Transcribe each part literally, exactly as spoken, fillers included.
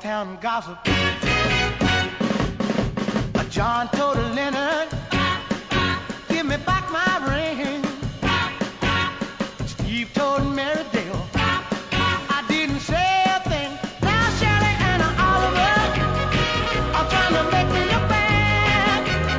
town gossip. John told Leonard, give me back my ring. Steve told Mary Dale, I didn't say a thing. Now Shirley and Oliver are trying to make me look bad.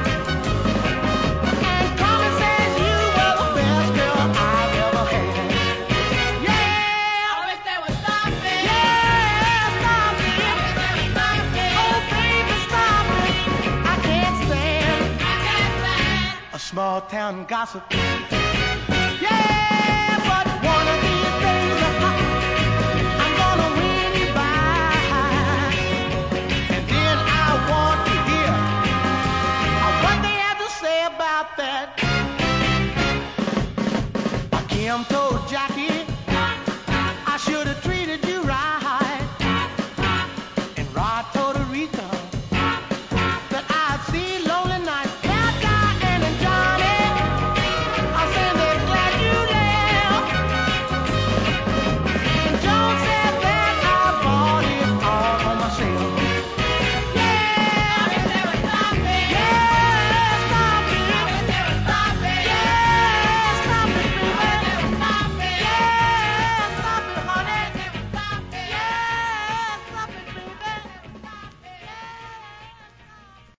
And Tommy says you were the best girl I've ever had. Yeah, I wish they would stop it. Yeah, stop it. I wish they would stop it. Oh baby, stop it. I can't stand, I can't stand a small town gossip. Yeah, but one of these days I'm gonna win you back, and then I want to hear what they have to say about that. Kim told Jackie,